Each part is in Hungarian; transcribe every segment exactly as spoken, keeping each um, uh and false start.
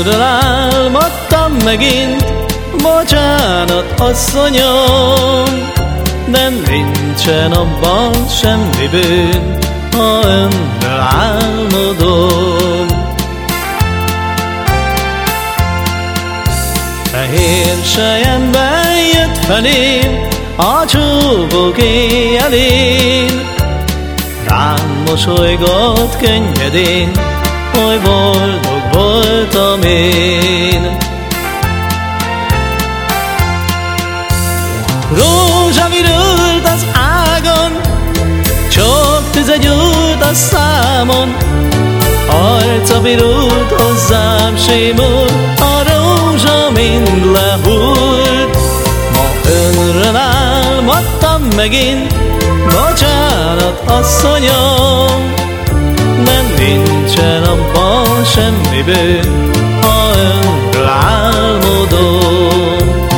önről álmodtam megint, bocsánat, asszonyom, de nincsen abban semmi bűn, ha önről álmodom. Fehér selyemben jött felém a csókok éjjelén, rám mosolygott könnyedén, oly boldog voltam én. Rózsa virult az ágon, csóktüze gyújt a számon, arca virult hozzám simul, a rózsa mind lehult. Ma önről álmodtam megint, bocsánat, asszonyom, de nincsen abban semmi bűn, ha önről álmodom.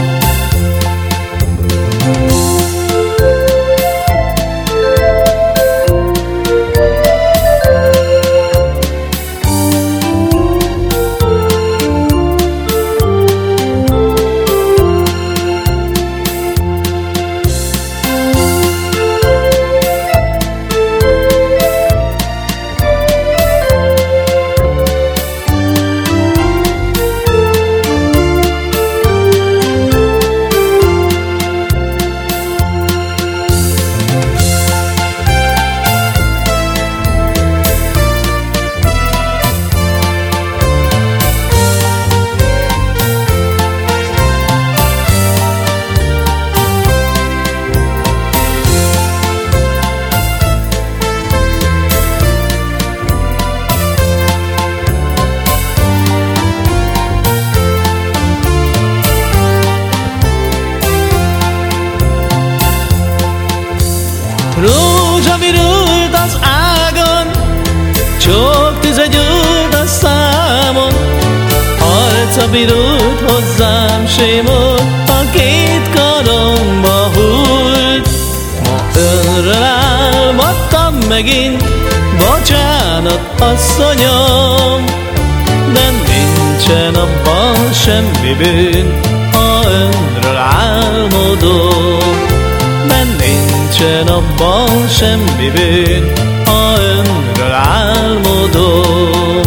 Rózsa virult az ágon, csóktüze gyújt a számon, arca virult hozzám simult, a két karomba hult. Ma önről álmodtam megint, bocsánat, asszonyom, de nincsen abban semmi bűn, ha önről álmodom. De nincsen abban semmi bűn, ha önről álmodom.